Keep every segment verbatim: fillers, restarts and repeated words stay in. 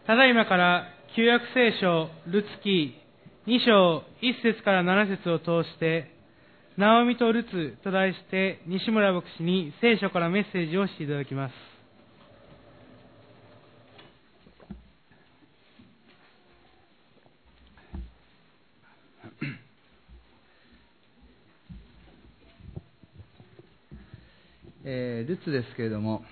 ただいまから旧約聖書ルツ記に章いち節からなな節を通して、ナオミとルツと題して西村牧師に聖書からメッセージをしていただきます。 えー、ルツですけれども、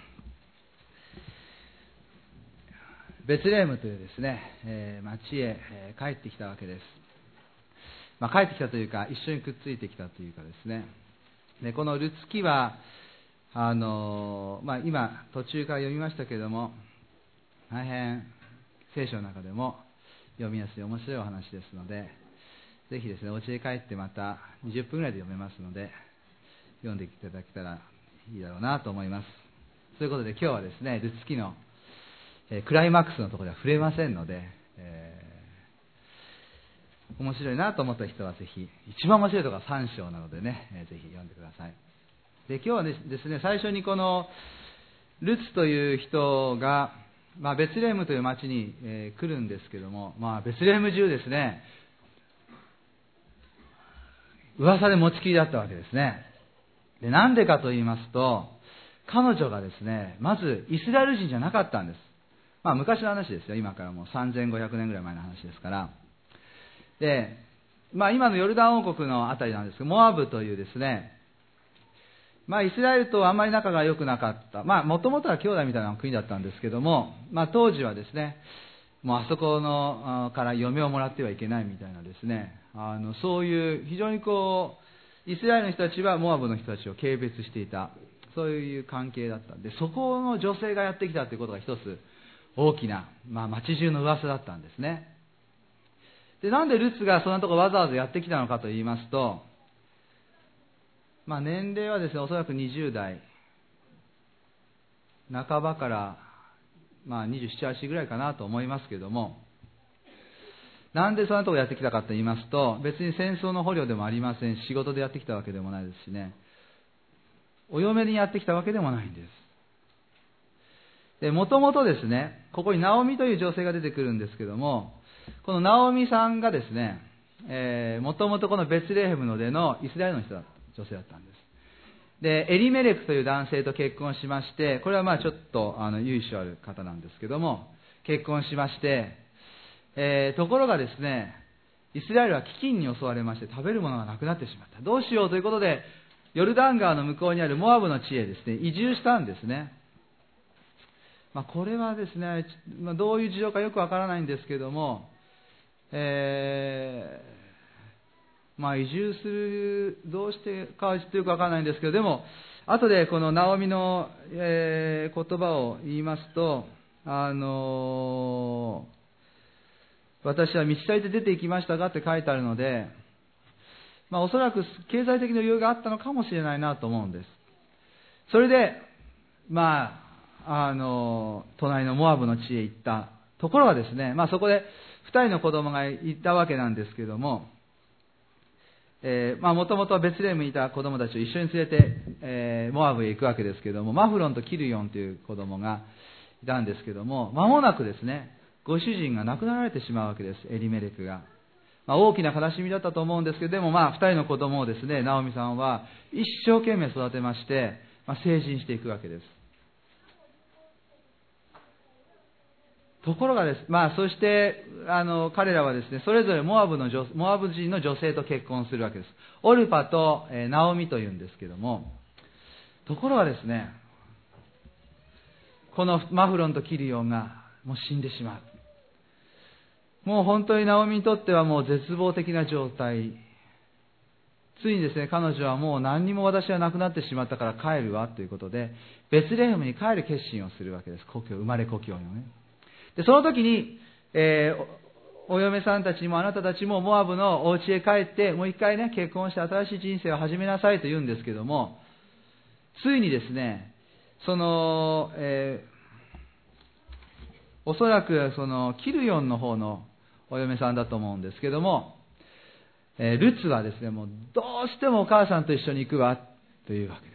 ベツレヘムというですね、えー、町へ、えー、帰ってきたわけです。まあ、帰ってきたというか、一緒にくっついてきたというかですね。でこのルツ記はあのーまあ、今途中から読みましたけれども、大変聖書の中でも読みやすい面白いお話ですので、ぜひですね、お家へ帰ってまたにじゅっぷんぐらいで読めますので、読んでいただけたらいいだろうなと思います。ということで今日はですね、ルツ記の、えー、クライマックスのところでは触れませんので、えー、面白いなと思った人はぜひ、一番面白いところはさん章なのでね、えー、ぜひ読んでください。で今日はですね、最初にこのルツという人が、まあ、ベツレヘムという町に、えー、来るんですけども、まあ、ベツレヘム中ですね、噂で持ちきりだったわけですね。でなんでかと言いますと、彼女がですね、まずイスラエル人じゃなかったんです。まあ昔の話ですよ。今からもうさんぜんごひゃくねんぐらい前の話ですから。で、まあ今のヨルダン王国のあたりなんですけど、モアブというですね、まあイスラエルとあんまり仲が良くなかった。まあもともとは兄弟みたいな国だったんですけども、まあ当時はですね、もうあそこのから嫁をもらってはいけないみたいなですね、あのそういう非常にこう、イスラエルの人たちはモアブの人たちを軽蔑していた、そういう関係だったんで、そこの女性がやってきたということが一つ大きな、まあ、町中の噂だったんですね。でなんでルツがそんなところわざわざやってきたのかと言いますと、まあ、年齢はですね、おそらくにじゅう代半ばから、まあ、にじゅうなな、はちぐらいかなと思いますけれども、なんでそんなところやってきたかと言いますと、別に戦争の捕虜でもありませんし、仕事でやってきたわけでもないですしね、お嫁にやってきたわけでもないんです。で、もともとですね、ここにナオミという女性が出てくるんですけども、このナオミさんがですね、えー、もともとこのベツレヘムの出のイスラエルの人だ女性だったんです。で、エリメレクという男性と結婚しまして、これはまあちょっとあの由緒ある方なんですけども、結婚しまして、えー、ところがですね、イスラエルは飢饉に襲われまして食べるものがなくなってしまった。どうしようということで、ヨルダン川の向こうにあるモアブの地へですね、移住したんですね。まあ、これはですね、まあ、どういう事情かよくわからないんですけども、えー、まあ移住する、どうしてかはちょっとよくわからないんですけど、でも、後でこのナオミの、えー、言葉を言いますと、あのー、私は道先で出て行きましたがって書いてあるので、まあ、おそらく経済的な余裕があったのかもしれないなと思うんです。それで、まあ、あの、隣のモアブの地へ行ったところがですね、まあそこで二人の子供がいたわけなんですけども、えー、まあもともとベツレヘムにいた子供たちを一緒に連れて、えー、モアブへ行くわけですけども、マフロンとキルヨンという子供がいたんですけども、間もなくですね、ご主人が亡くなられてしまうわけです、エリメレクが。まあ、大きな悲しみだったと思うんですけど、でもまあ二人の子供をですね、ナオミさんは一生懸命育てまして、まあ、成人していくわけです。ところがです、まあそしてあの彼らはですね、それぞれモアブの女モアブ人の女性と結婚するわけです。オルパと、えー、ナオミというんですけども、ところがですね、このマフロンとキリオンがもう死んでしまう。もう本当にナオミにとってはもう絶望的な状態。ついにですね、彼女はもう何にも私はなくなってしまったから帰るわということで、ベツレヘムに帰る決心をするわけです。故郷、生まれ故郷のね。で、その時に、えー、お, お嫁さんたちもあなたたちもモアブのお家へ帰って、もう一回ね、結婚して新しい人生を始めなさいと言うんですけども、ついにですね、その、えー、おそらくそのキルヨンの方のお嫁さんだと思うんですけども、えー、ルツはですね、もうどうしてもお母さんと一緒に行くわというわけです。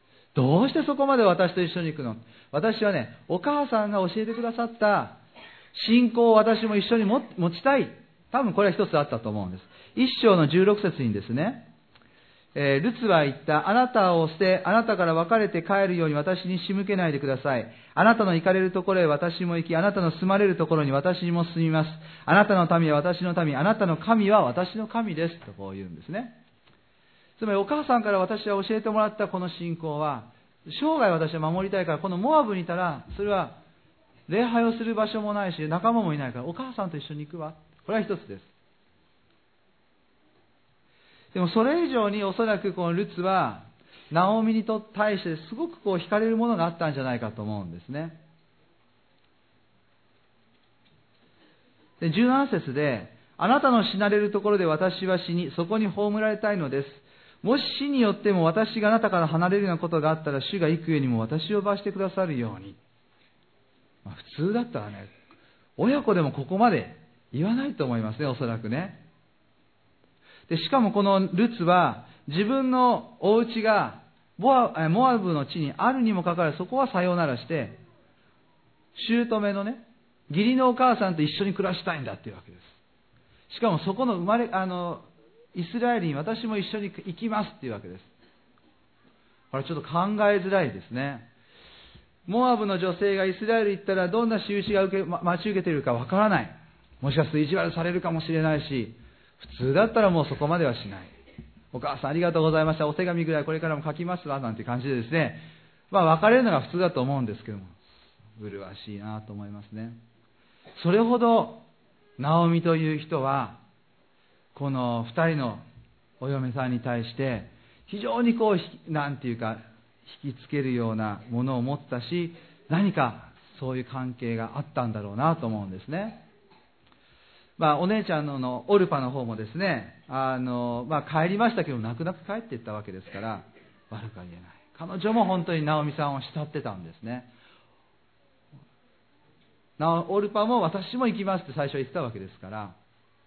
どうしてそこまで私と一緒に行くの？私はね、お母さんが教えてくださった信仰を私も一緒に持ちたい。多分これは一つあったと思うんです。一章のじゅうろく節にですね、えー、ルツは言った。あなたを捨て、あなたから別れて帰るように私に仕向けないでください。あなたの行かれるところへ私も行き、あなたの住まれるところに私も住みます。あなたの民は私の民、あなたの神は私の神です。とこう言うんですね。つまりお母さんから私は教えてもらったこの信仰は、生涯私は守りたいから、このモアブにいたら、それは礼拝をする場所もないし、仲間もいないから、お母さんと一緒に行くわ。これは一つです。でもそれ以上におそらくこのルツはナオミに対してすごくこう惹かれるものがあったんじゃないかと思うんですね。でじゅうなな節で、あなたの死なれるところで私は死に、そこに葬られたいのです。もし死によっても私があなたから離れるようなことがあったら、主が幾重にも私を罰してくださるように。まあ、普通だったらね、親子でもここまで言わないと思いますね、おそらくね。でしかもこのルツは自分のお家がモア、モアブの地にあるにもかかわらず、そこはさようならして、姑のね、義理のお母さんと一緒に暮らしたいんだっていうわけです。しかもそこの生まれ、あの、イスラエルに私も一緒に行きますっていうわけです。これちょっと考えづらいですね。モアブの女性がイスラエルに行ったらどんな仕打ちが受け、ま、待ち受けているかわからない。もしかすると意地悪されるかもしれないし、普通だったらもうそこまではしない。お母さんありがとうございました。お手紙ぐらいこれからも書きますわ。なんて感じでですね。まあ別れるのが普通だと思うんですけども。麗しいなと思いますね。それほど、ナオミという人は、この二人のお嫁さんに対して、非常にこう、なんていうか、引きつけるようなものを持ったし、何かそういう関係があったんだろうなと思うんですね。まあ、お姉ちゃん の, のオルパの方もですね、あの、まあ、帰りましたけど泣く泣く帰っていったわけですから悪くは言えない。彼女も本当にナオミさんを慕ってたんですね。なオルパも私も行きますって最初言ってたわけですから、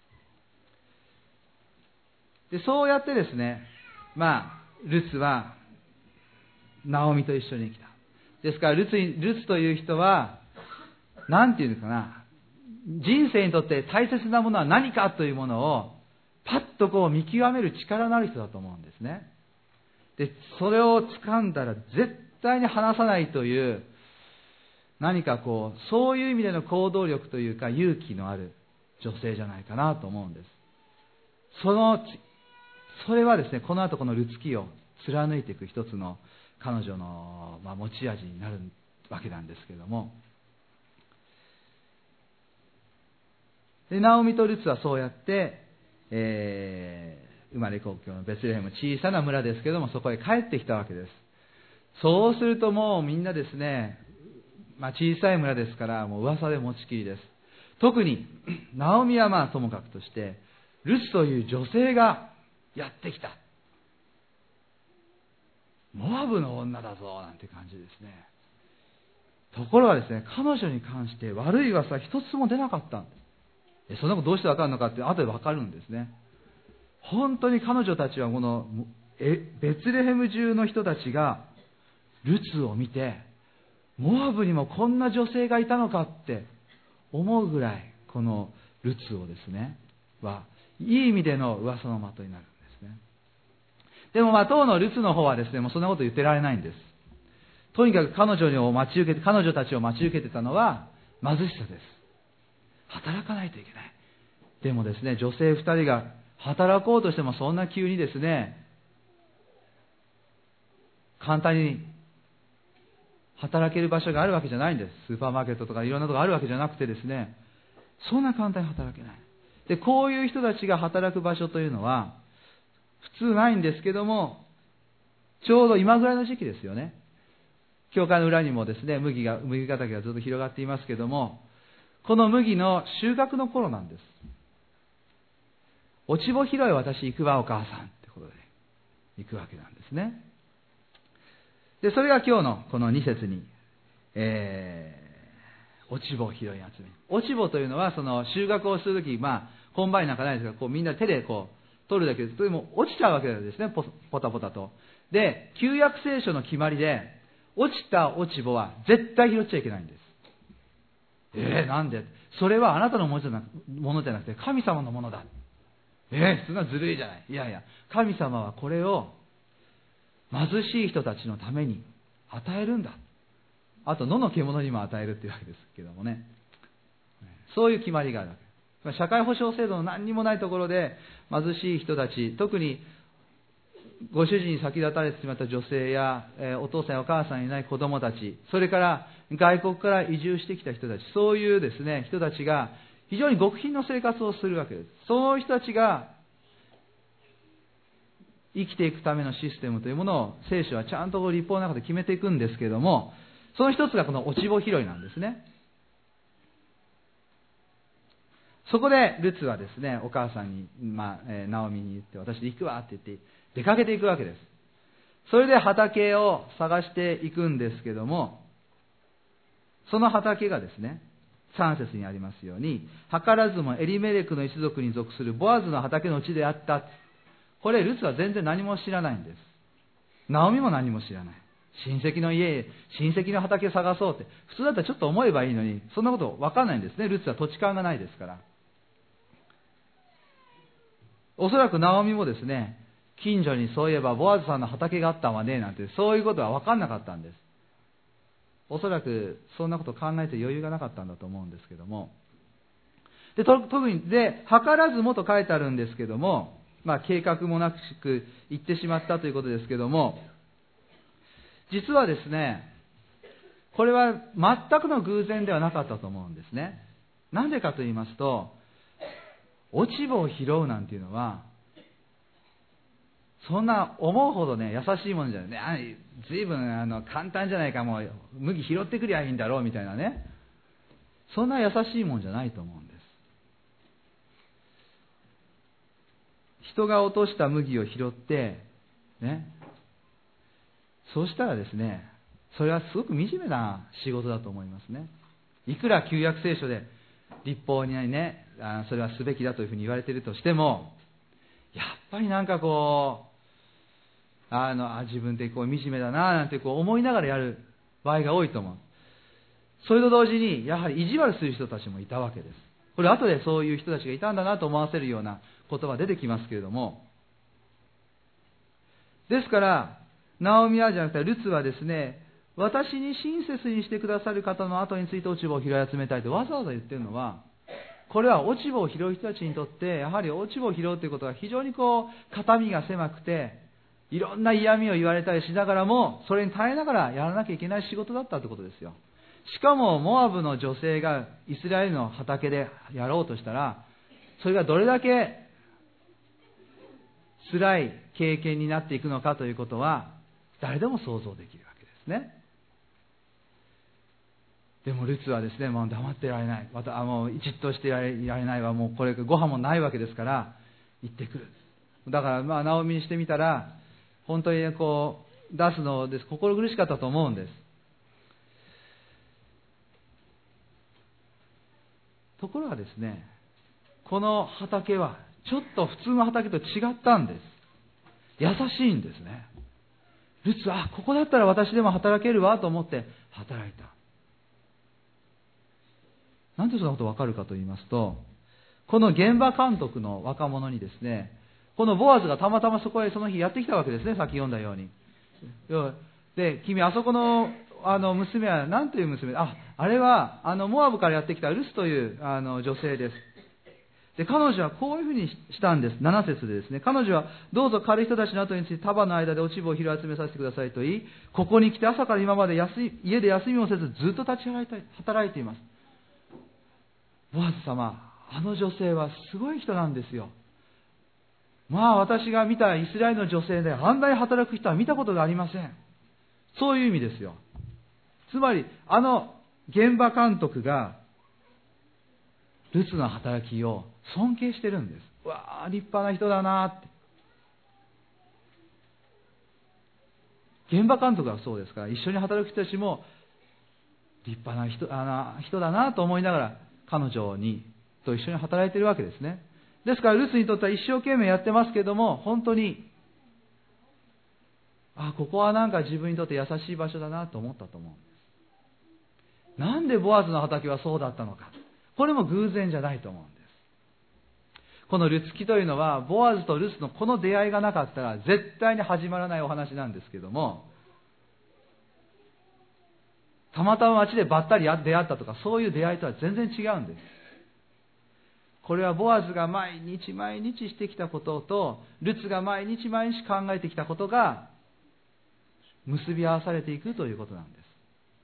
でそうやってですね、まあルツはナオミと一緒に来た。ですからルツルツという人はなんていうんですかな、人生にとって大切なものは何かというものをパッとこう見極める力のある人だと思うんですね。でそれを掴んだら絶対に離さないという、何かこうそういう意味での行動力というか勇気のある女性じゃないかなと思うんです。そのそれはですね、この後このルツ記を貫いていく一つの彼女の、まあ、持ち味になるわけなんですけれども、でナオミとルツはそうやって、えー、生まれ故郷のベツレヘム、小さな村ですけども、そこへ帰ってきたわけです。そうするともうみんなですね、まあ、小さい村ですからもう噂で持ちきりです。特にナオミはまあともかくとして、ルツという女性がやってきた、モアブの女だぞなんて感じですね。ところがですね、彼女に関して悪い噂は一つも出なかったんです。そんなことどうしてわかるのかって後でわかるんですね。本当に彼女たちはこのえベツレヘム中の人たちがルツを見て、モアブにもこんな女性がいたのかって思うぐらい、このルツをですねはいい意味での噂の的になるんですね。でもまあ当のルツの方はですね、もうそんなこと言ってられないんです。とにかく彼女を待ち受けて彼女たちを待ち受けてたのは貧しさです。働かないといけない。でもですね、女性二人が働こうとしてもそんな急にですね、簡単に働ける場所があるわけじゃないんです。スーパーマーケットとかいろんなところがあるわけじゃなくてですね、そんな簡単に働けない。で、こういう人たちが働く場所というのは普通ないんですけども、ちょうど今ぐらいの時期ですよね。教会の裏にもですね、麦が、麦畑がずっと広がっていますけども、この麦の収穫の頃なんです。落ち穂拾い私行くわお母さんってことで行くわけなんですね。でそれが今日のこのに節に、えー、落ち穂を拾い集める。落ち穂というのはその収穫をするとき、まあコンバインなんかないですが、こうみんな手でこう取るだけです。それも落ちちゃうわけなんですね、ポポタポタと。で旧約聖書の決まりで、落ちた落ち穂は絶対拾っちゃいけないんです。 えー、なんで？それはあなたのものじゃなく、ものじゃなくて神様のものだ。えー、そんなずるいじゃない。いやいや、神様はこれを貧しい人たちのために与えるんだ。あと野の獣にも与えるっていうわけですけどもね。そういう決まりがあるわけ。社会保障制度の何にもないところで貧しい人たち、特にご主人に先立たれてしまった女性や、えー、お父さんやお母さんにいない子供たち、それから外国から移住してきた人たち、そういうですね、人たちが非常に極貧の生活をするわけです。そういう人たちが生きていくためのシステムというものを聖書はちゃんと律法の中で決めていくんですけれども、その一つがこの落ち穂拾いなんですね。そこでルツはですね、お母さんに、まあえー、ナオミに言って、私で行くわって言って出かけていくわけです。それで畑を探していくんですけども、その畑がですね、さん節にありますように、図らずもエリメレクの一族に属するボアズの畑の地であった。これルツは全然何も知らないんです。ナオミも何も知らない。親戚の家、親戚の畑を探そうって、普通だったらちょっと思えばいいのに、そんなこと分かんないんですね。ルツは土地勘がないですから。おそらくナオミもですね、近所にそういえばボアズさんの畑があったわねなんて、そういうことは分かんなかったんです。おそらくそんなことを考えて余裕がなかったんだと思うんですけども、でと特にで図らずもと書いてあるんですけども、まあ、計画もなく行ってしまったということですけども、実はですね、これは全くの偶然ではなかったと思うんですね。なんでかと言いますと、落ち穂を拾うなんていうのはそんな思うほどね優しいものじゃないね。ずいぶんあの簡単じゃないか、もう麦拾ってくりゃいいんだろうみたいなね、そんな優しいもんじゃないと思うんです。人が落とした麦を拾ってね、そうしたらですね、それはすごく惨めな仕事だと思いますね。いくら旧約聖書で律法にね、あそれはすべきだというふうに言われているとしても、やっぱりなんかこうあのあ自分ってこう惨めだななんてこう思いながらやる場合が多いと思う。それと同時にやはり意地悪する人たちもいたわけです。これ後でそういう人たちがいたんだなと思わせるような言葉が出てきますけれども、ですからナオミはじゃなくてルツはですね、私に親切にしてくださる方の後について落ち葉を拾い集めたいとわざわざ言ってるのは、これは落ち葉を拾う人たちにとってやはり落ち葉を拾うということは非常にこう肩身が狭くて、いろんな嫌味を言われたりしながらもそれに耐えながらやらなきゃいけない仕事だったということですよ。しかもモアブの女性がイスラエルの畑でやろうとしたら、それがどれだけ辛い経験になっていくのかということは誰でも想像できるわけですね。でもルツはですね、もう黙っていられない、またあもうじっとしていられないわ、もうこれご飯もないわけですから行ってくる。だからまあナオミにしてみたら本当にこう出すのです心苦しかったと思うんです。ところがですね、この畑はちょっと普通の畑と違ったんです。優しいんですね。ルツは、あ、ここだったら私でも働けるわと思って働いた。なんでそんなことわかるかと言いますと、この現場監督の若者にですね、このボアズがたまたまそこへその日やってきたわけですね、さっき読んだように。で、君あそこのあの娘は何という娘？あ、あれはあのモアブからやってきたルスというあの女性です。で、彼女はこういうふうにしたんです。なな節でですね、彼女はどうぞ狩る人たちの後について束の間で落ち葉を拾い集めさせてくださいと言い、ここに来て朝から今まで休い家で休みもせずずっと立ち働いています。ボアズ様、あの女性はすごい人なんですよ。まあ私が見たイスラエルの女性であんなに働く人は見たことがありません。そういう意味ですよ。つまりあの現場監督がルツの働きを尊敬してるんです。うわあ立派な人だなって。現場監督がそうですから、一緒に働く人たちも立派な人、あの人だなと思いながら彼女にと一緒に働いているわけですね。ですからルツにとっては一生懸命やってますけども、本当にあここはなんか自分にとって優しい場所だなと思ったと思うんです。 なんでボアズの畑はそうだったのか。これも偶然じゃないと思うんです。このルツキというのは、ボアズとルツのこの出会いがなかったら絶対に始まらないお話なんですけども、たまたま街でばったり出会ったとか、そういう出会いとは全然違うんです。これはボアズが毎日毎日してきたことと、ルツが毎日毎日考えてきたことが結び合わされていくということなんです。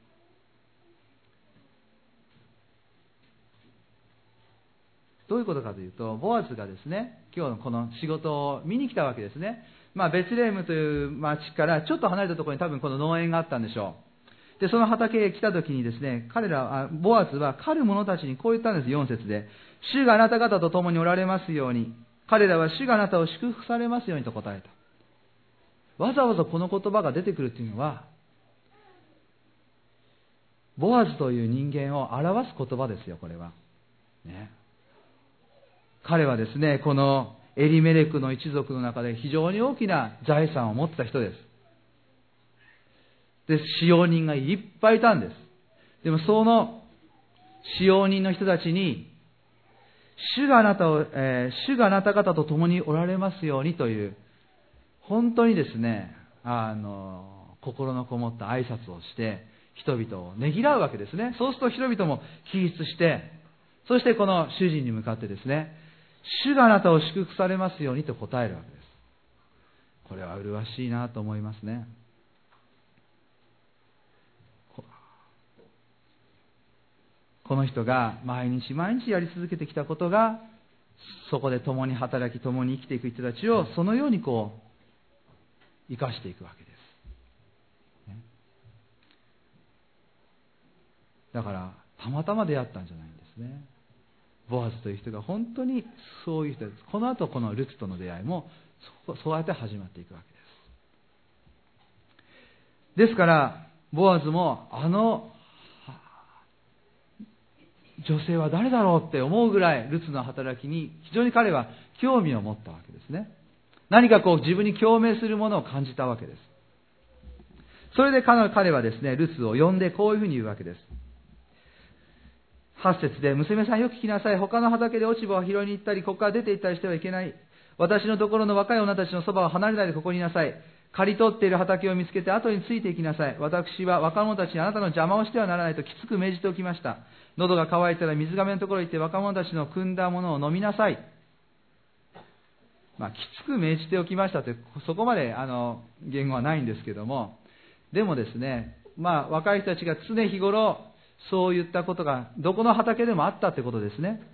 どういうことかというと、ボアズがですね、今日のこの仕事を見に来たわけですね。まあ、ベツレヘムという町からちょっと離れたところに多分この農園があったんでしょう。で、その畑へ来た時にですね、彼ら、あボアズは狩る者たちにこう言ったんです。よん節で。主があなた方と共におられますように、彼らは主があなたを祝福されますようにと答えた。わざわざこの言葉が出てくるというのは、ボアズという人間を表す言葉ですよ、これは。ね。彼はですね、このエリメレクの一族の中で非常に大きな財産を持ってた人です。で、使用人がいっぱいいたんです。でもその使用人の人たちに、主があなたを、えー、主があなた方と共におられますようにという、本当にですね、あの、心のこもった挨拶をして、人々をねぎらうわけですね。そうすると人々も起立して、そしてこの主人に向かってですね、主があなたを祝福されますようにと答えるわけです。これは麗しいなと思いますね。この人が毎日毎日やり続けてきたことが、そこで共に働き、共に生きていく人たちをそのようにこう、生かしていくわけです。ね、だから、たまたま出会ったんじゃないんですね。ボアズという人が本当にそういう人です。この後このルツとの出会いもそうやって始まっていくわけです。ですからボアズもあの女性は誰だろうって思うぐらいルツの働きに非常に彼は興味を持ったわけですね。何かこう自分に共鳴するものを感じたわけです。それで彼はですね、ルツを呼んでこういうふうに言うわけです。はち節で、娘さんよく聞きなさい。他の畑で落ち葉を拾いに行ったり、ここから出て行ったりしてはいけない。私のところの若い女たちのそばを離れないでここにいなさい。刈り取っている畑を見つけて後についていきなさい。私は若者たちにあなたの邪魔をしてはならないときつく命じておきました。喉が渇いたら水がめのところへ行って若者たちの汲んだものを飲みなさい。まあ、きつく命じておきましたって、そこまであの言語はないんですけども、でもですね、まあ、若い人たちが常日頃、そういったことがどこの畑でもあったってことですね。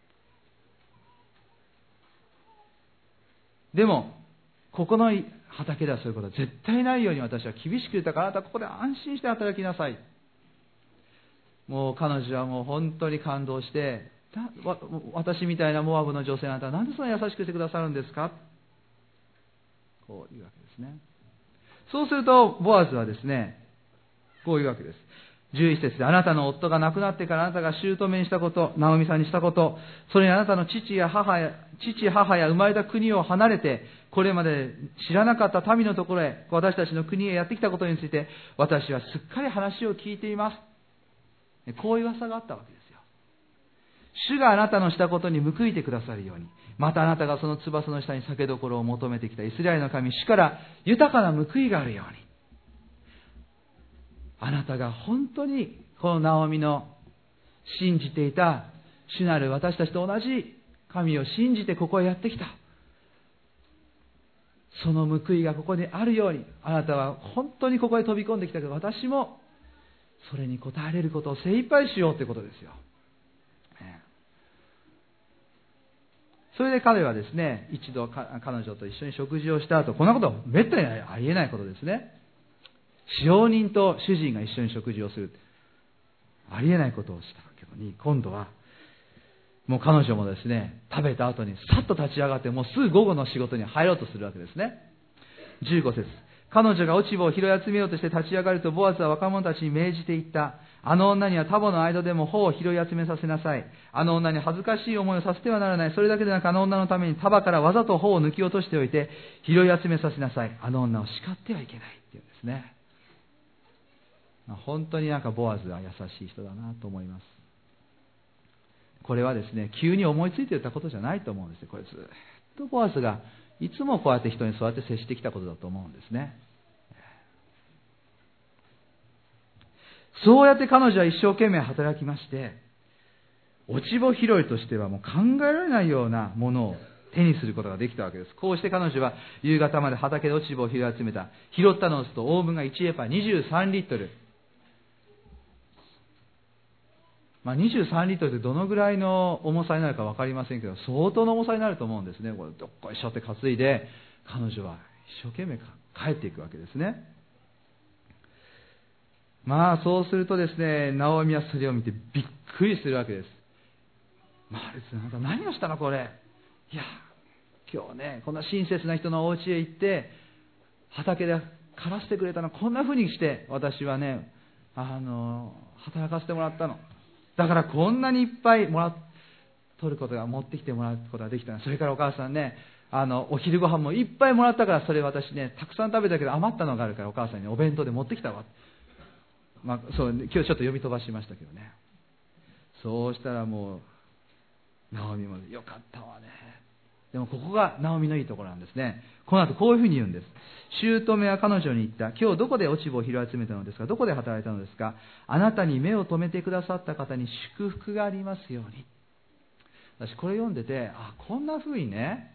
でもここの畑ではそういうことは絶対ないように私は厳しく言ったから、あなたはここで安心して働きなさい。もう彼女はもう本当に感動して、私みたいなモアブの女性あなたはなんでそんな優しくしてくださるんですか、こういうわけですね。そうするとボアズはですね、こういうわけです。じゅういち節で、あなたの夫が亡くなってからあなたが姑にしたこと、ナオミさんにしたこと、それにあなたの父や母や、父母や生まれた国を離れて、これまで知らなかった民のところへ、私たちの国へやってきたことについて、私はすっかり話を聞いています。こういう噂があったわけですよ。主があなたのしたことに報いてくださるように、またあなたがその翼の下に酒どころを求めてきたイスラエルの神、主から豊かな報いがあるように、あなたが本当にこのナオミの信じていた主なる私たちと同じ神を信じてここへやってきた、その報いがここにあるように、あなたは本当にここへ飛び込んできたけど、私もそれに応えれることを精一杯しようということですよ。それで彼はですね、一度彼女と一緒に食事をした後、こんなことはめったにありえないことですね。使用人と主人が一緒に食事をする、ありえないことをしたけどに、今度はもう彼女もですね、食べた後にさっと立ち上がってもうすぐ午後の仕事に入ろうとするわけですね。じゅうご節、彼女が落ち葉を拾い集めようとして立ち上がると、ボアズは若者たちに命じていった。あの女にはタボの間でも穂を拾い集めさせなさい。あの女に恥ずかしい思いをさせてはならない。それだけでなく、あの女のために束からわざと穂を抜き落としておいて拾い集めさせなさい。あの女を叱ってはいけないっていうんですね。 本当になんかボアズは優しい人だなと思います。これはですね、急に思いついて言ったことじゃないと思うんですよ。これずっとボアズがいつもこうやって人にそうやって接してきたことだと思うんですね。そうやって彼女は一生懸命働きまして、落ち穂拾いとしてはもう考えられないようなものを手にすることができたわけです。こうして彼女は夕方まで畑で落ち穂を拾い集めた。拾ったのと大分がいちエパにじゅうさんリットル。まあ、にじゅうさんリットルってどのぐらいの重さになるか分かりませんけど、相当の重さになると思うんですね。これどっこいしょって担いで、彼女は一生懸命帰っていくわけですね。まあそうするとですね、ナオミはそれを見てびっくりするわけです。まあ、あなた何をしたのこれ。いや、今日ね、こんな親切な人のお家へ行って、畑で刈らせてくれたの、こんな風にして私はね、あの、働かせてもらったの。だからこんなにいっぱいもらっ、取ることが、持ってきてもらうことができたの。それからお母さんね、あの、お昼ご飯もいっぱいもらったから、それ私ね、たくさん食べたけど余ったのがあるからお母さんにお弁当で持ってきたわ。まあ、そう、今日ちょっと読み飛ばしましたけどね。そうしたらもう、ナオミもよかったわね。でもここがナオミのいいところなんですね。この後こういうふうに言うんです。姑は彼女に言った。今日どこで落ち穂を拾い集めたのですか。どこで働いたのですか。あなたに目を留めてくださった方に祝福がありますように。私これ読んでて、あ、こんなふうにね、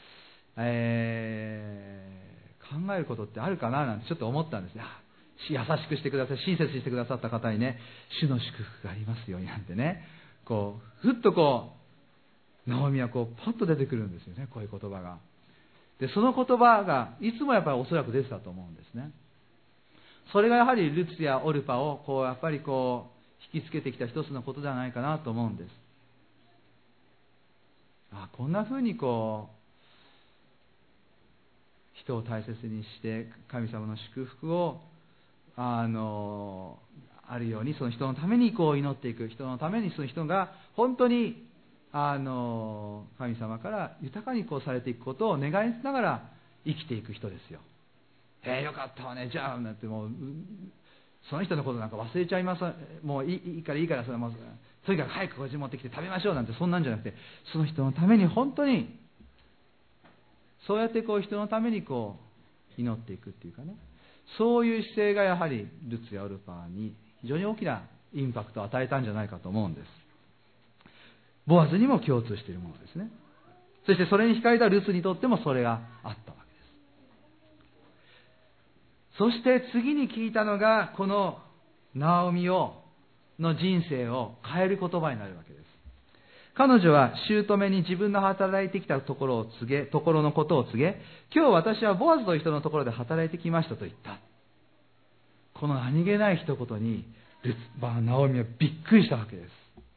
えー、考えることってあるかななんてちょっと思ったんですね。優しくしてください、親切にしてくださった方にね、主の祝福がありますようになんてね、こうふっとこうナオミはこうパッと出てくるんですよね、こういう言葉が。でその言葉がいつもやっぱりおそらく出てたと思うんですね。それがやはりルツやオルパをこうやっぱりこう引きつけてきた一つのことではないかなと思うんです。あ、こんなふうにこう人を大切にして神様の祝福をあのあるように、その人のためにこう祈っていく、人のためにその人が本当にあの神様から豊かにこうされていくことを願いながら生きていく人ですよ。えー、よかったわね、じゃあなんて、もうその人のことなんか忘れちゃいます、もういいからいいから、それもとにかく早くこっち持ってきて食べましょうなんて、そんなんじゃなくて、その人のために本当にそうやってこう人のためにこう祈っていくっていうかね、そういう姿勢がやはりルツやオルパに非常に大きなインパクトを与えたんじゃないかと思うんです。ボアズにも共通しているものですね。そしてそれに惹かれたルツにとってもそれがあったわけです。そして次に聞いたのが、このナオミをの人生を変える言葉になるわけです。彼女は姑に自分の働いてきたところを告げ、ところのことを告げ、今日私はボアズという人のところで働いてきましたと言った。この何気ない一言にルツ、ナオミはびっくりしたわけです。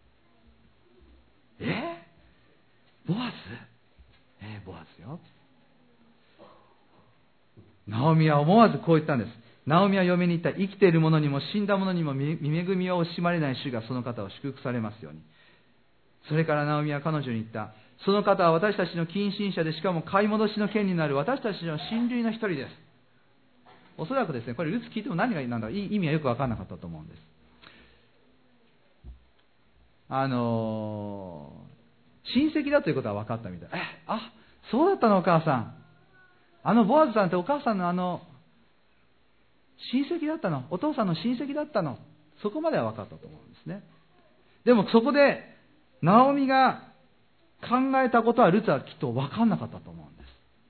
えボアズえー、ボアズよ。ナオミは思わずこう言ったんです。ナオミは嫁に言った。生きている者にも死んだ者にも見恵みを惜しまれない主がその方を祝福されますように。それからナオミは彼女に言った。その方は私たちの近親者で、しかも買い戻しの権利のある私たちの親類の一人です。おそらくですね、これルツ聞いても何がなんだろう、意味はよく分からなかったと思うんです。あのー、親戚だということは分かったみたい。え、あ、そうだったのお母さん。あのボアズさんってお母さんのあの親戚だったの、お父さんの親戚だったの、そこまでは分かったと思うんですね。でもそこでナオミが考えたことはルツはきっと分かんなかったと思うんです。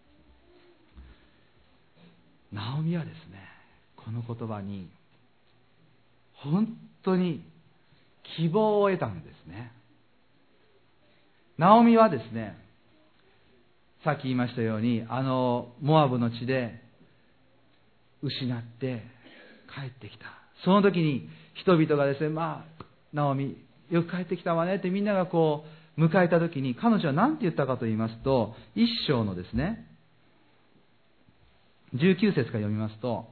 ナオミはですね、この言葉に本当に希望を得たんですね。ナオミはですね、さっき言いましたように、あのモアブの地で失って帰ってきた。その時に人々がですね、まあナオミよく帰ってきたわねってみんながこう迎えた時に、彼女は何て言ったかと言いますと、一章のですねじゅうきゅう節から読みますと、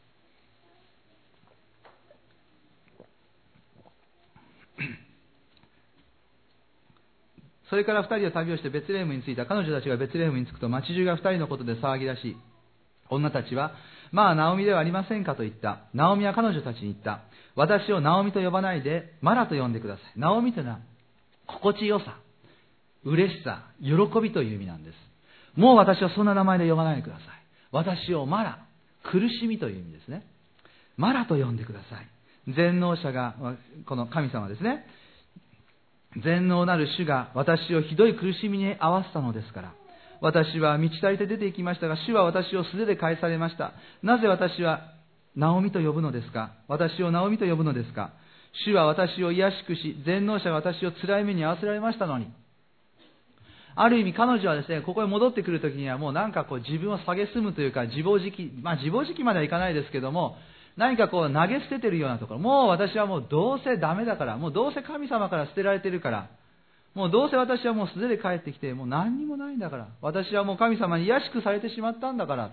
それから二人は旅をしてベツレヘムに着いた。彼女たちがベツレヘムに着くと町中が二人のことで騒ぎ出し、女たちはまあナオミではありませんかと言った。ナオミは彼女たちに言った。私をナオミと呼ばないでマラと呼んでください。ナオミというのは心地よさ、嬉しさ、喜びという意味なんです。もう私をそんな名前で呼ばないでください。私をマラ、苦しみという意味ですね。マラと呼んでください。全能者が、この神様ですね。全能なる主が私をひどい苦しみに合わせたのですから。私は道足りて出て行きましたが、主は私を素手で返されました。なぜ私はナオミと呼ぶのですか？私をナオミと呼ぶのですか？主は私を癒しくし、全能者が私を辛い目に遭わせられましたのに。ある意味彼女はですね、ここへ戻ってくるときにはもうなんかこう自分を蔑むというか、自暴自棄、まあ自暴自棄まではいかないですけども、何かこう投げ捨ててるようなところ、もう私はもうどうせダメだから、もうどうせ神様から捨てられてるから、もうどうせ私はもう素手で帰ってきて、もう何にもないんだから、私はもう神様に癒しくされてしまったんだから、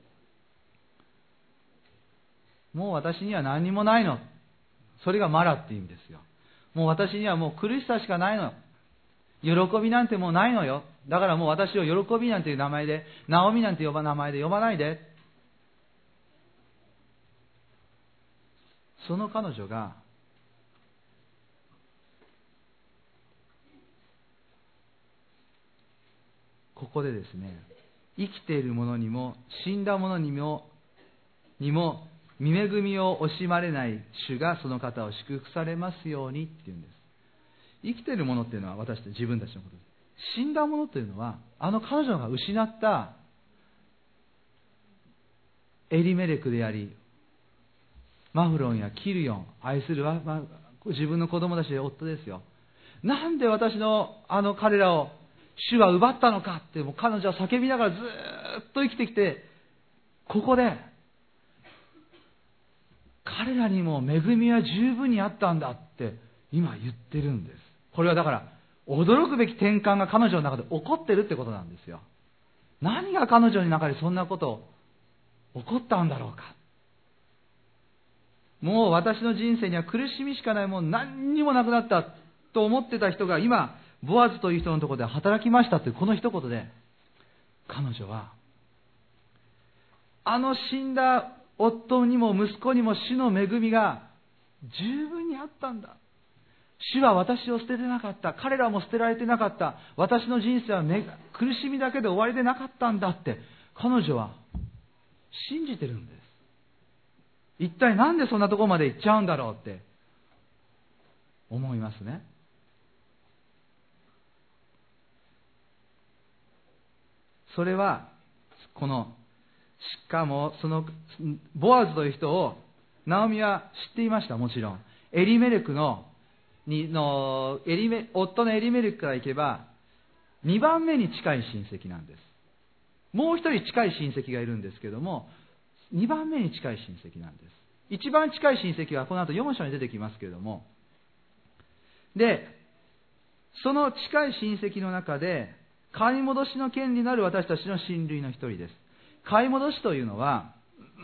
もう私には何にもないの。それがマラっていう意味ですよ。もう私にはもう苦しさしかないの。喜びなんてもうないのよ。だからもう私を喜びなんていう名前で、ナオミなんて呼ば名前で呼ばないで。その彼女がここでですね、生きている者にも死んだ者にもにも御恵みを惜しまれない主がその方を祝福されますようにっていうんです。生きている者っていうのは私たち自分たちのことです。死んだ者というのはあの彼女が失ったエリメレクであり、マフロンやキルヨン、愛するは、まあ、自分の子供たちで夫ですよ。なんで私のあの彼らを主は奪ったのかって、もう彼女は叫びながらずっと生きてきて、ここで彼らにも恵みは十分にあったんだって今言ってるんです。これはだから驚くべき転換が彼女の中で起こってるってことなんですよ。何が彼女の中でそんなこと起こったんだろうか。もう私の人生には苦しみしかない、もう何にもなくなったと思ってた人が今ボアズという人のところで働きましたというこの一言で、彼女はあの死んだ夫にも息子にも主の恵みが十分にあったんだ。主は私を捨ててなかった。彼らも捨てられてなかった。私の人生は、ね、苦しみだけで終わりでなかったんだって彼女は信じてるんです。一体なんでそんなところまで行っちゃうんだろうって思いますね。それはこのしかもそのボアズという人をナオミは知っていました。もちろんエリメレクのにのエリメ夫のエリメレクから行けばにばんめに近い親戚なんです。もう一人近い親戚がいるんですけども、にばんめに近い親戚なんです。一番近い親戚はこの後よん章に出てきますけれども、でその近い親戚の中で買い戻しの権利のある私たちの親類の一人です。買い戻しというのは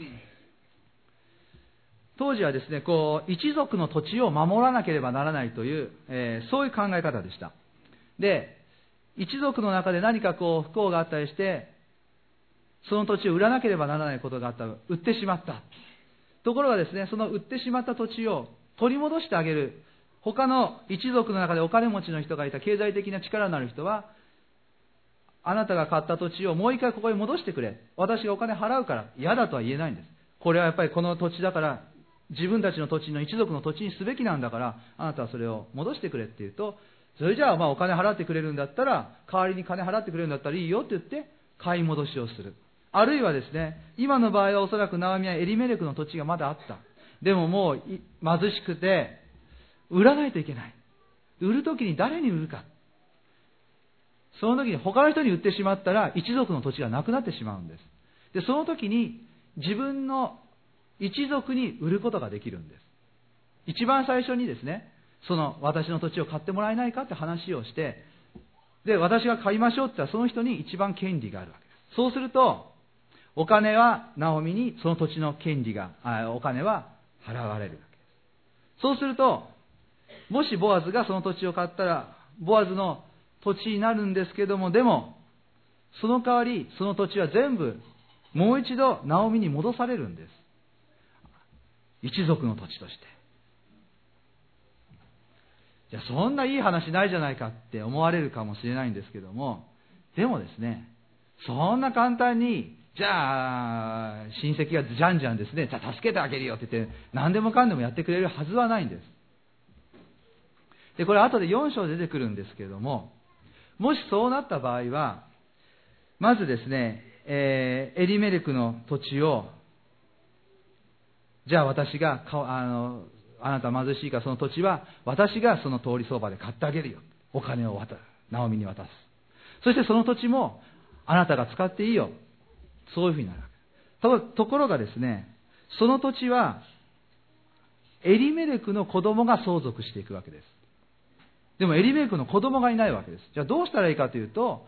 当時はですね、こう一族の土地を守らなければならないという、えー、そういう考え方でした。で、一族の中で何かこう不幸があったりして、その土地を売らなければならないことがあったら売ってしまった。ところがですね、その売ってしまった土地を取り戻してあげる他の一族の中でお金持ちの人がいた、経済的な力のある人は、あなたが買った土地をもう一回ここに戻してくれ、私がお金払うから、嫌だとは言えないんです。これはやっぱりこの土地だから自分たちの土地の一族の土地にすべきなんだから、あなたはそれを戻してくれって言うと、それじゃあまあお金払ってくれるんだったら、代わりに金払ってくれるんだったらいいよって言って買い戻しをする。あるいはですね、今の場合はおそらくナオミはエリメレクの土地がまだあった。でももう貧しくて売らないといけない。売るときに誰に売るか。その時に他の人に売ってしまったら一族の土地がなくなってしまうんです。で、その時に自分の一族に売ることができるんです。一番最初にですね、その私の土地を買ってもらえないかって話をして、で、私が買いましょうって言ったらその人に一番権利があるわけです。そうすると、お金はナオミにその土地の権利が、あお金は払われるわけです。そうすると、もしボアズがその土地を買ったら、ボアズの土地になるんですけども、でも、その代わり、その土地は全部もう一度ナオミに戻されるんです。一族の土地として。じゃあそんないい話ないじゃないかって思われるかもしれないんですけども、でもですね、そんな簡単にじゃあ親戚がじゃんじゃんですね、じゃあ助けてあげるよって言って何でもかんでもやってくれるはずはないんです。でこれ後でよん章で出てくるんですけれども、もしそうなった場合はまずですね、えー、エリメレクの土地をじゃあ私があのあなた貧しいからその土地は私がその通り相場で買ってあげるよ、お金を渡ナオミに渡す。そしてその土地もあなたが使っていいよ、そういうふうになるわけ。ところがですね、その土地はエリメレクの子供が相続していくわけです。でもエリメレクの子供がいないわけです。じゃあどうしたらいいかというと、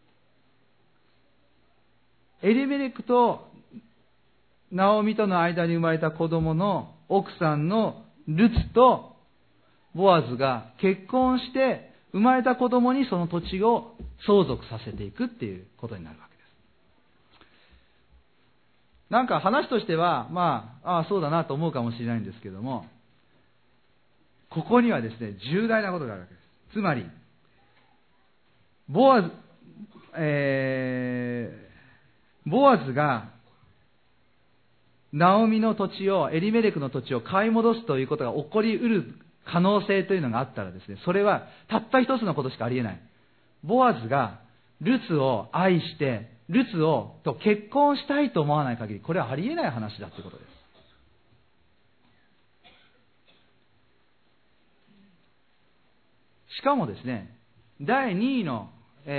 エリメレクとナオミとの間に生まれた子供の奥さんのルツとボアズが結婚して生まれた子供にその土地を相続させていくっていうことになるわけです。なんか話としてはまあ、ああそうだなと思うかもしれないんですけども、ここにはですね重大なことがあるわけです。つまりボアズ、えー、ボアズがナオミの土地を、エリメレクの土地を買い戻すということが起こりうる可能性というのがあったらですね、それはたった一つのことしかありえない。ボアズがルツを愛して、ルツをと結婚したいと思わない限り、これはありえない話だということです。しかもですね、だいにいの、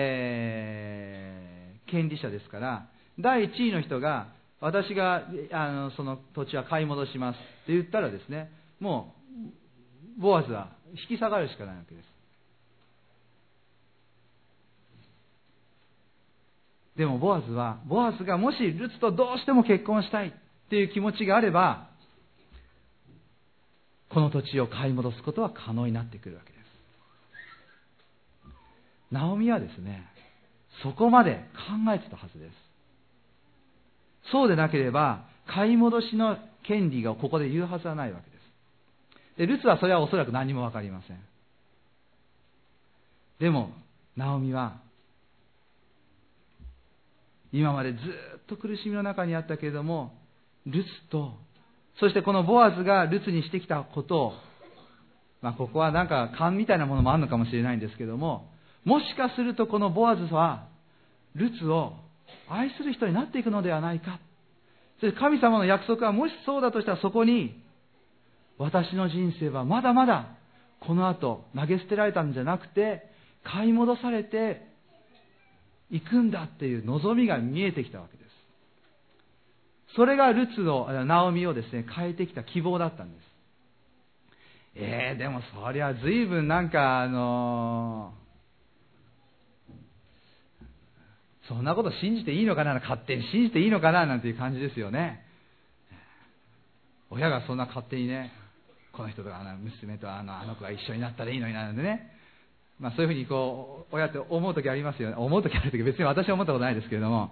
えー、権利者ですから、だいいちいの人が、私があのその土地は買い戻しますって言ったらですね、もうボアズは引き下がるしかないわけです。でもボアズはボアズがもしルツとどうしても結婚したいっていう気持ちがあれば、この土地を買い戻すことは可能になってくるわけです。ナオミはですね、そこまで考えてたはずです。そうでなければ買い戻しの権利がここで言うはずはないわけです。でルツはそれはおそらく何も分かりません。でもナオミは今までずっと苦しみの中にあったけれども、ルツとそしてこのボアズがルツにしてきたことを、まあ、ここはなんか勘みたいなものもあるのかもしれないんですけども、もしかするとこのボアズはルツを愛する人になっていくのではないか。そして神様の約束はもしそうだとしたら、そこに私の人生はまだまだこの後投げ捨てられたんじゃなくて買い戻されていくんだっていう望みが見えてきたわけです。それがルツをナオミをですね変えてきた希望だったんです。えー、でもそりゃ随分なんかあのーそんなこと信じていいのかな、勝手に信じていいのかななんていう感じですよね。親がそんな勝手にね、この人とあの娘とあのあの子が一緒になったらいいのになんてね、まあ、そういうふうにこう親って思う時ありますよね。思う時ある時、別に私は思ったことないですけれども、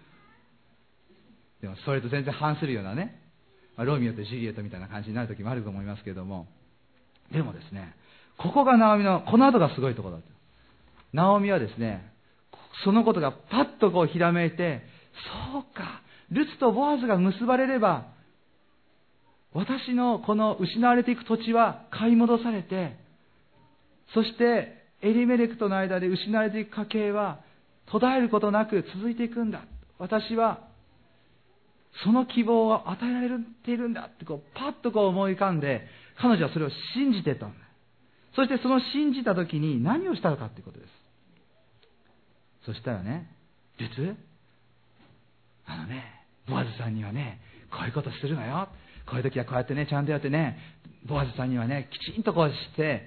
でもそれと全然反するようなね、まあ、ロミオとジュリエットみたいな感じになる時もあると思いますけれども、でもですね、ここがナオミのこの後がすごいところだと。ナオミはですね、そのことがパッとこうひらめいて、そうか、ルツとボアズが結ばれれば私のこの失われていく土地は買い戻されて、そしてエリメレクとの間で失われていく家系は途絶えることなく続いていくんだ、私はその希望を与えられているんだってこうパッとこう思い浮かんで、彼女はそれを信じてたんだ。そしてその信じた時に何をしたのかということです。そしたらね、ルツ、あのね、ボアズさんにはね、こういうことするのよ。こういう時はこうやってね、ちゃんとやってね、ボアズさんにはね、きちんとこうして、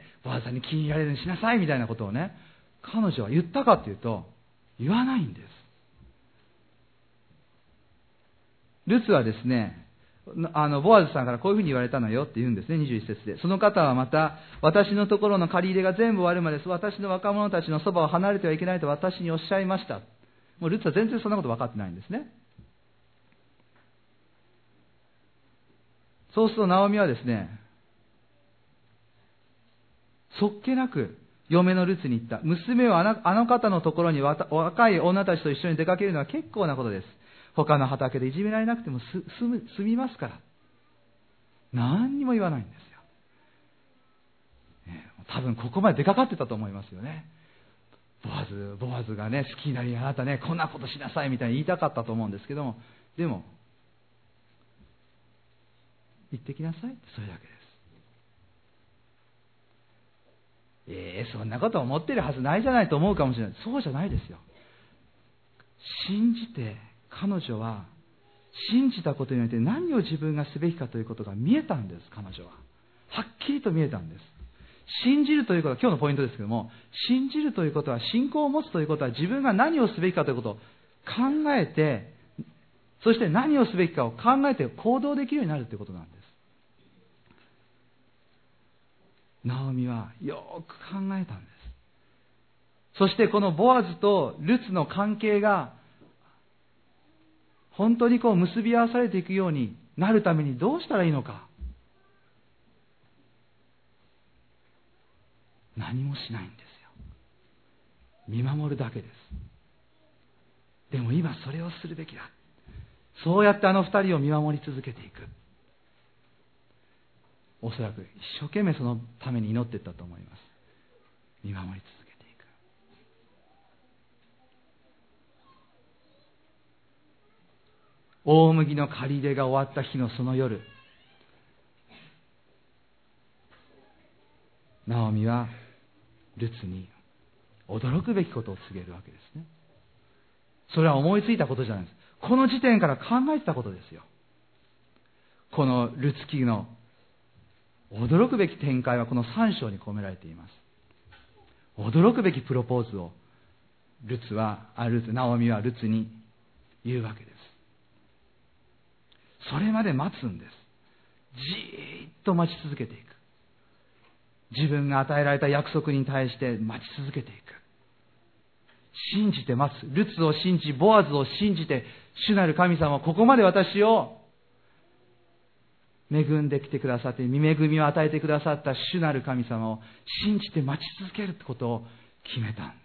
ボアズさんに気に入られるようにしなさいみたいなことをね、彼女は言ったかというと、言わないんです。ルツはですね、あのボアズさんからこういうふうに言われたのよって言うんですね。にじゅういっ節で、その方はまた、私のところの借り入れが全部終わるまで私の若者たちのそばを離れてはいけないと私におっしゃいました。もうルツは全然そんなこと分かってないんですね。 そうするとナオミはですね、そっけなく嫁のルツに言った。娘をあの、あの方のところに若い女たちと一緒に出かけるのは結構なことです。他の畑でいじめられなくても住む、住みますから。何にも言わないんですよ。ね、多分ここまで出かかってたと思いますよね。ボアズ、ボアズがね、好きになりあなたね、こんなことしなさいみたいに言いたかったと思うんですけども、でも、行ってきなさいってそれだけです。ええー、そんなこと思ってるはずないじゃないと思うかもしれない。そうじゃないですよ。信じて、彼女は信じたことによって何を自分がすべきかということが見えたんです。彼女ははっきりと見えたんです。信じるということは今日のポイントですけども、信じるということは、信仰を持つということは、自分が何をすべきかということを考えて、そして何をすべきかを考えて行動できるようになるということなんです。ナオミはよく考えたんです。そしてこのボアズとルツの関係が本当にこう結び合わされていくようになるためにどうしたらいいのか。何もしないんですよ。見守るだけです。でも今それをするべきだ。そうやってあの二人を見守り続けていく。おそらく一生懸命そのために祈っていったと思います。見守り続けていく。大麦の刈り入れが終わった日のその夜、ナオミはルツに驚くべきことを告げるわけですね。それは思いついたことじゃないです。この時点から考えてたことですよ。このルツ記の驚くべき展開はこのさん章に込められています。驚くべきプロポーズをルツは、あルツ、ナオミはルツに言うわけです。それまで待つんです。じーっと待ち続けていく。自分が与えられた約束に対して待ち続けていく。信じて待つ。ルツを信じ、ボアズを信じて、主なる神様はここまで私を恵んできてくださって、御恵みを与えてくださった主なる神様を信じて待ち続けるってことを決めたんです。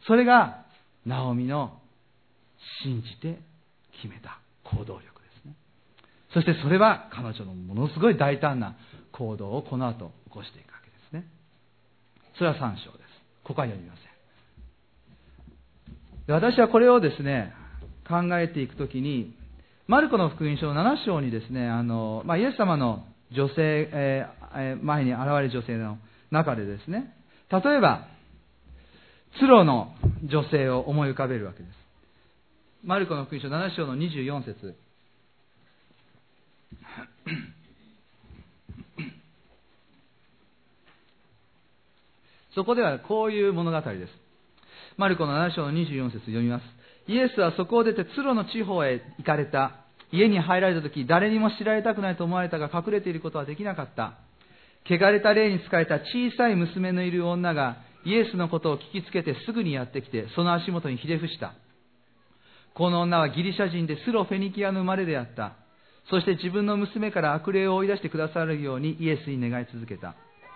それがナオミの信じて決めた行動力ですね。そしてそれは彼女のものすごい大胆な行動をこの後起こしていくわけですね。それはさん章です。ここは読みません。私はこれをですね、考えていくときに、マルコの福音書のなな章にですね、あの、まあ、イエス様の女性、えー、前に現れる女性の中でですね、例えば、ツロの女性を思い浮かべるわけです。マルコの福音書なな章のにじゅうよん節。そこではこういう物語です。マルコのなな章のにじゅうよん節読みます。イエスはそこを出てツロの地方へ行かれた。家に入られた時、誰にも知られたくないと思われたが隠れていることはできなかった。汚れた霊に仕えた小さい娘のいる女がイエスのことを聞きつけてすぐにやってきて、その足元にひれ伏した。この女はギリシャ人でスロフェニキアの生まれであった。そして自分の娘から悪霊を追い出してくださるようにイエスに願い続けた。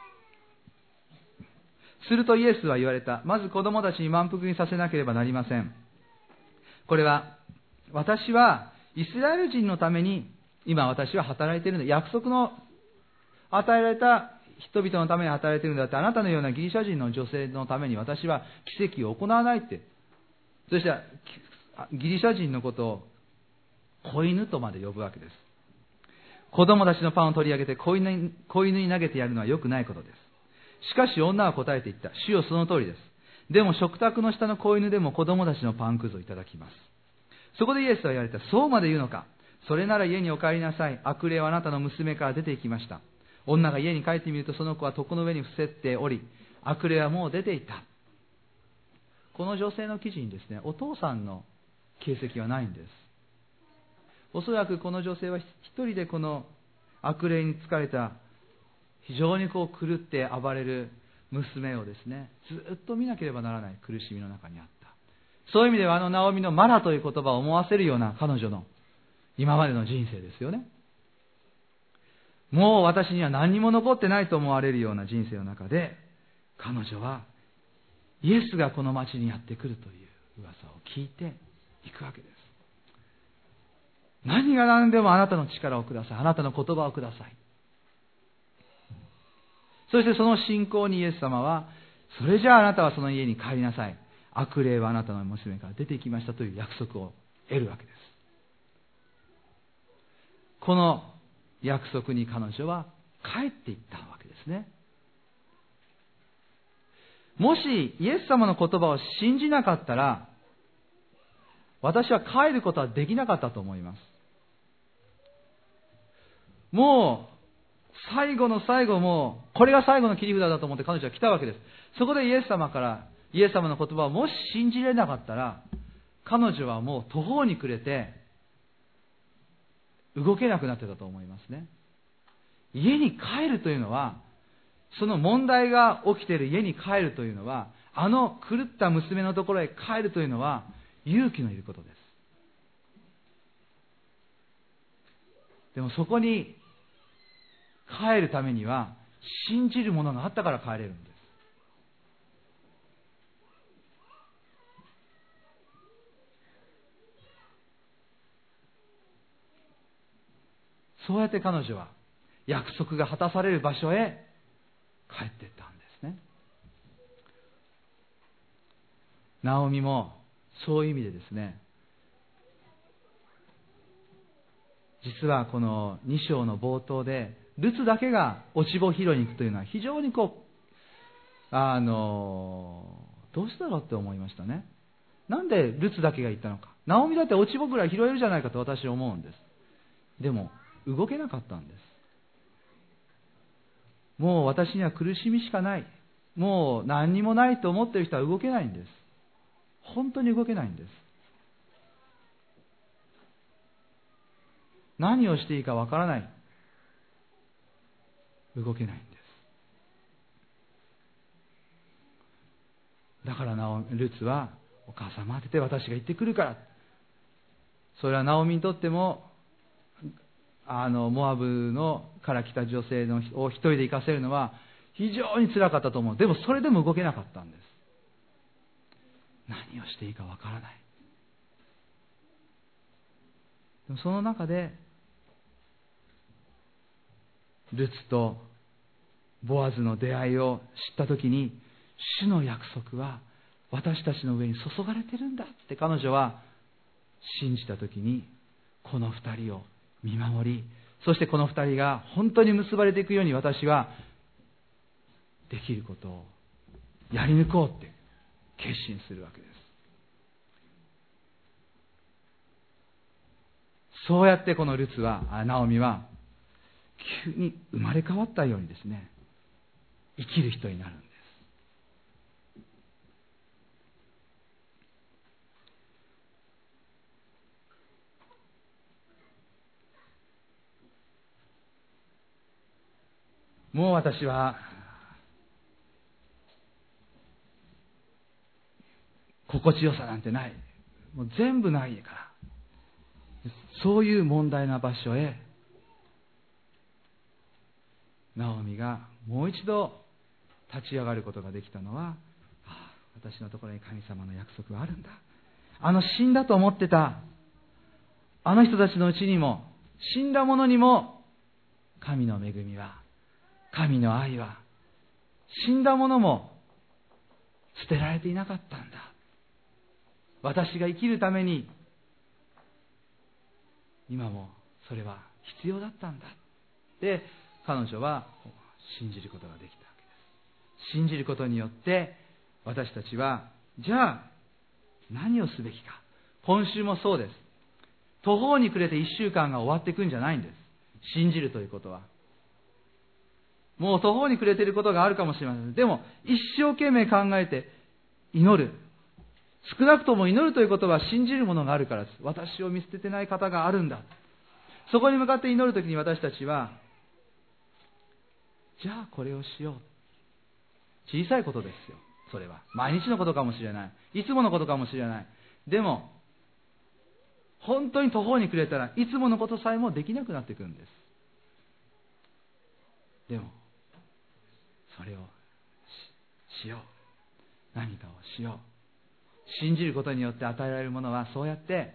するとイエスは言われた。まず子供たちに満腹にさせなければなりません。これは、私はイスラエル人のために今私は働いているので、約束の与えられた人々のために働いているのであって、あなたのようなギリシャ人の女性のために私は奇跡を行わないって。そしてギリシャ人のことを子犬とまで呼ぶわけです。子供たちのパンを取り上げて子犬に、子犬に投げてやるのは良くないことです。しかし女は答えて言った。主よ、その通りです。でも食卓の下の子犬でも子供たちのパンくずをいただきます。そこでイエスは言われた。そうまで言うのか。それなら家にお帰りなさい。悪霊はあなたの娘から出て行きました。女が家に帰ってみると、その子は床の上に伏せっており、悪霊はもう出ていた。この女性の記事にですね、お父さんの形跡はないんです。おそらくこの女性は一人でこの悪霊に疲れた非常にこう狂って暴れる娘をですね、ずっと見なければならない苦しみの中にあった。そういう意味ではあのナオミのマラという言葉を思わせるような彼女の今までの人生ですよね。 もう私には何にも残ってないと思われるような人生の中で、彼女はイエスがこの町にやってくるという噂を聞いていくわけです。何が何でもあなたの力をください。あなたの言葉をください。そしてその信仰にイエス様は、それじゃああなたはその家に帰りなさい。悪霊はあなたの娘から出て行きましたという約束を得るわけです。この約束に彼女は帰っていったわけですね。もしイエス様の言葉を信じなかったら、私は帰ることはできなかったと思います。もう最後の最後、もうこれが最後の切り札だと思って彼女は来たわけです。そこでイエス様からイエス様の言葉をもし信じられなかったら、彼女はもう途方に暮れて動けなくなってたと思いますね。家に帰るというのは、その問題が起きている家に帰るというのは、あの狂った娘のところへ帰るというのは勇気のいることです。でもそこに帰るためには信じるものがあったから帰れるんです。そうやって彼女は約束が果たされる場所へ帰っていったんですね。ナオミもそういう意味でですね、実はこのに章の冒頭でルツだけが落ち穂拾いに行くというのは非常にこうあのどうしたろうって思いましたね。なんでルツだけが行ったのか。ナオミだって落ち穂ぐらい拾えるじゃないかと私は思うんです。でも動けなかったんです。もう私には苦しみしかない、もう何にもないと思っている人は動けないんです。本当に動けないんです。何をしていいかわからない、動けないんです。だからナオルツは、お母さん待ってて、私が行ってくるから。それはナオミにとってもあのモアブのから来た女性のを一人で行かせるのは非常につらかったと思う。でもそれでも動けなかったんです。何をしていいかわからない。でもその中でルツとボアズの出会いを知ったときに、主の約束は私たちの上に注がれてるんだって彼女は信じたときに、この二人を見守り、そしてこの二人が本当に結ばれていくように私はできることをやり抜こうって決心するわけです。そうやってこのルツは、ナオミは急に生まれ変わったようにですね、生きる人になるんです。もう私は心地よさなんてない、もう全部ないから、そういう問題な場所へナオミがもう一度立ち上がることができたのは、ああ、私のところに神様の約束があるんだ。あの死んだと思ってたあの人たちのうちにも、死んだ者にも神の恵みは、神の愛は、死んだ者も捨てられていなかったんだ。私が生きるために今もそれは必要だったんだ。で、彼女は信じることができたわけです。信じることによって私たちは、じゃあ何をすべきか。今週もそうです。途方に暮れて一週間が終わっていくんじゃないんです。信じるということは。もう途方に暮れていることがあるかもしれません。でも一生懸命考えて祈る。少なくとも祈るということは信じるものがあるからです。私を見捨ててない方があるんだ。そこに向かって祈るときに私たちは、じゃあこれをしよう。小さいことですよ。それは毎日のことかもしれない。いつものことかもしれない。でも本当に途方に暮れたら、いつものことさえもできなくなってくるんです。 でもそれを し, しよう何かをしよう信じることによって与えられるものは、そうやって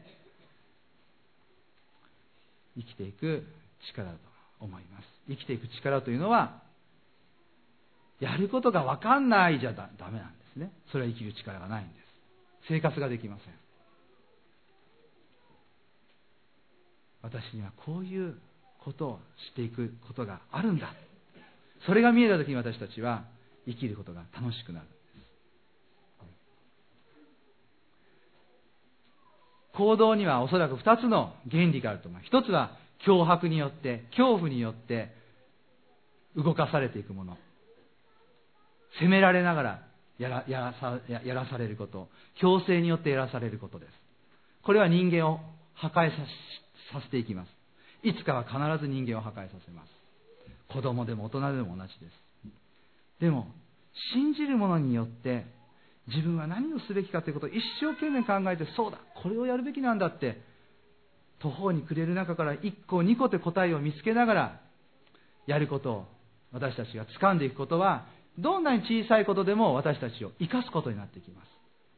生きていく力だと思います。生きていく力というのは、やることが分かんないじゃダメなんですね。それは生きる力がないんです。生活ができません。私にはこういうことをしていくことがあるんだ。それが見えたときに、私たちは生きることが楽しくなるんです。行動にはおそらく二つの原理があると思います。一つは脅迫によって、恐怖によって動かされていくもの。責められながらやら、やらさ、やらされること。強制によってやらされることです。これは人間を破壊さ、させていきます。いつかは必ず人間を破壊させます。子供でも大人でも同じです。でも、信じる者によって自分は何をすべきかということを一生懸命考えて、そうだ、これをやるべきなんだって、途方に暮れる中から一個二個と答えを見つけながらやることを、私たちが掴んでいくことは、どんなに小さいことでも私たちを生かすことになっていきます。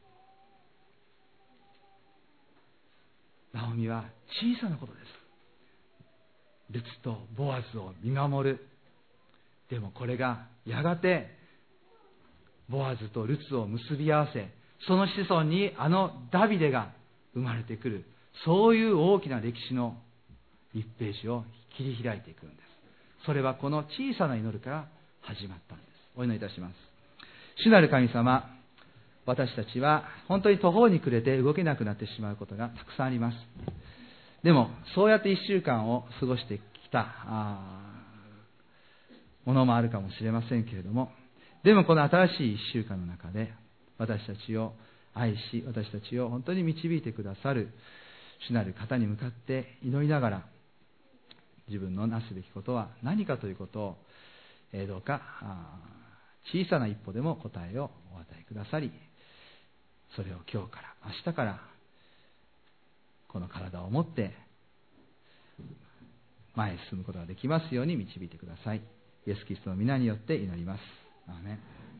ナオミは小さなことです。ルツとボアズを見守る。でもこれがやがてボアズとルツを結び合わせ、その子孫にあのダビデが生まれてくる、そういう大きな歴史の一ページを切り開いていくんです。それはこの小さな祈りから始まったんです。お祈りいたします。主なる神様、私たちは本当に途方に暮れて動けなくなってしまうことがたくさんあります。でもそうやって一週間を過ごしてきたものもあるかもしれませんけれども、でもこの新しい一週間の中で私たちを愛し、私たちを本当に導いてくださる主なる方に向かって祈りながら、自分のなすべきことは何かということを、えー、どうか小さな一歩でも答えをお与えくださり、それを今日から明日からこの体を持って前へ進むことができますように導いてください。イエス・キリストの皆によって祈ります。アーメン。